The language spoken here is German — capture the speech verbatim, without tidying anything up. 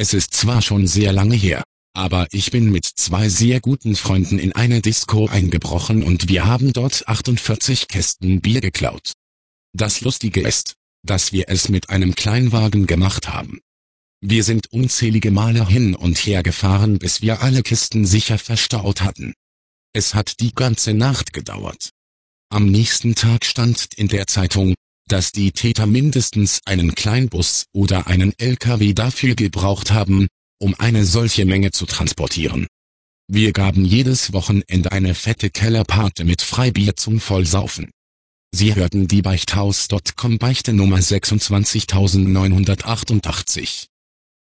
Es ist zwar schon sehr lange her, aber ich bin mit zwei sehr guten Freunden in eine Disco eingebrochen und wir haben dort achtundvierzig Kästen Bier geklaut. Das Lustige ist, dass wir es mit einem Kleinwagen gemacht haben. Wir sind unzählige Male hin und her gefahren, bis wir alle Kisten sicher verstaut hatten. Es hat die ganze Nacht gedauert. Am nächsten Tag stand in der Zeitung, dass die Täter mindestens einen Kleinbus oder einen L K W dafür gebraucht haben, um eine solche Menge zu transportieren. Wir gaben jedes Wochenende eine fette Kellerparty mit Freibier zum Vollsaufen. Sie hörten die Beichthaus Punkt com Beichte Nummer sechsundzwanzigtausendneunhundertachtundachtzig.